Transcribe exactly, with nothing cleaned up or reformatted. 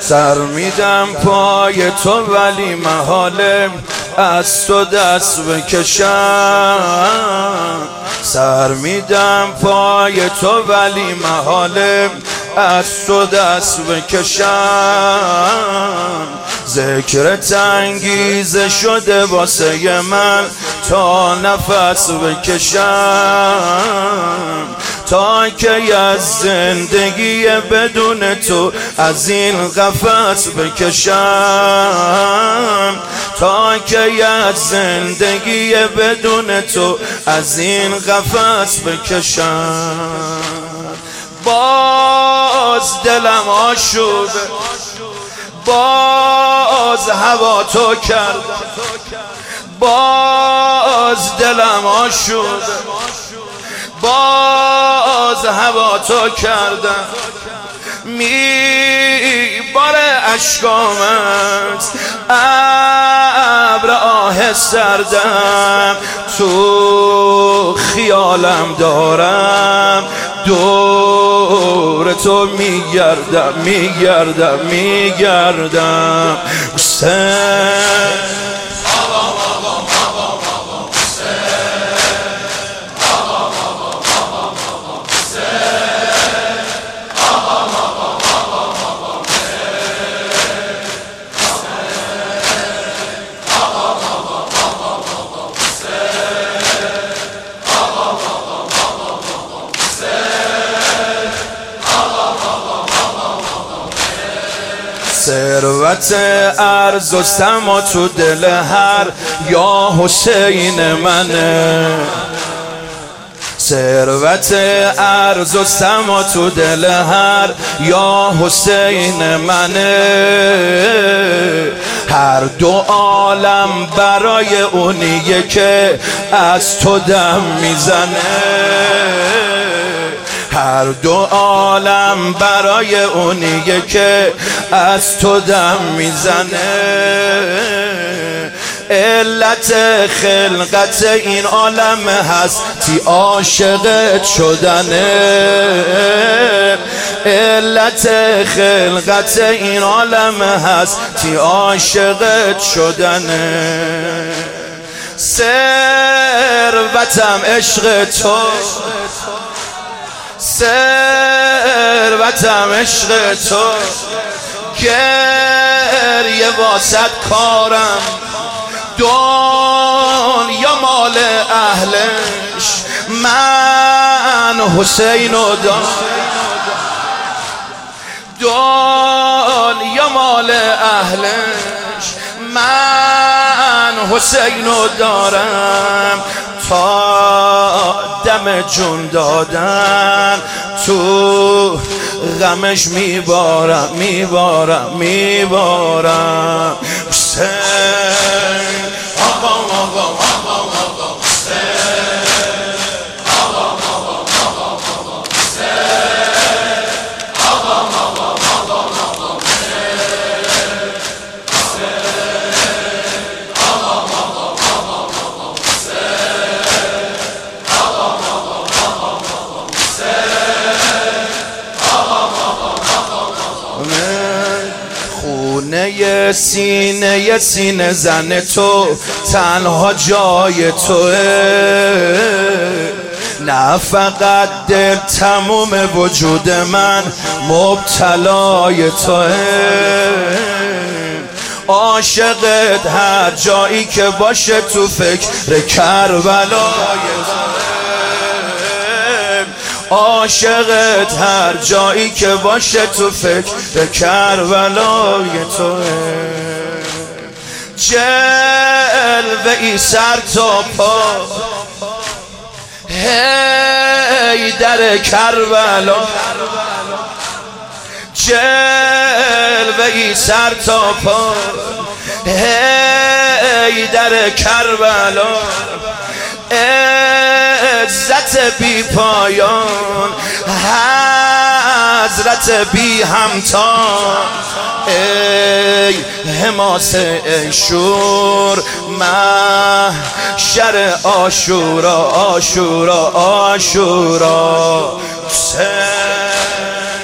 سر میدم پای تو ولی محاله از تو دست بکشم. سر میدم پای تو ولی محاله از تو دست بکشم. ذکرت انگیزه شده واسه من تا نفس بکشم. تا که از زندگی بدون تو از این قفس بکشم. تا که از زندگی بدون تو از این قفس بکشم. باز دلم آشوبه، باز هوا تو کرد، باز دلم آشوبه، باز هوا تو کردم. میباره اشکامت ابر آه سردم، تو خیالم دارم دور تو میگردم میگردم میگردم. ثروت ارز و سما تو دل هر یا حسین منه. ثروت ارز و سما تو دل هر یا حسین منه. هر دو عالم برای اونیه که از تو دم میزنه. هر دو عالم برای اونیه که از تو دم میزنه. علت خلقت این عالم هستی عاشقت شدنه. علت خلقت این عالم هستی عاشقت شدنه. ثروتم عشق تو، ثروتم عشق تو، گریه واسد کارم، دنیا مال اهلش، من حسین و دنیا مال اهلش، من حسین و دارم. تا دم جون دادن تو غمش میبارم میبارم میبارم. حسین آقا آقا آقا آقا حسین آقا آقا آقا آقا حسین آقا آقا آقا آقا حسین حسین آقا آقا آقا آقا حسین آقا آقا آقا آقا حسین آقا آقا آقا. خونه سینه سینه زن تو تنها جای توه. نه فقط دل تموم وجود من مبتلای توه. عاشقت هر جایی که باشه تو فکر کربلای توه. عاشقت هر جایی که باشه تو فکر کربلای توه. جلوه ای سر تا پا هی در کربلا. جلوه ای سر تا پا هی در کربلا. عزت بی پایان حضرت بی همتا. ای حماس ای شور محشر آشورا آشورا آشورا. حسین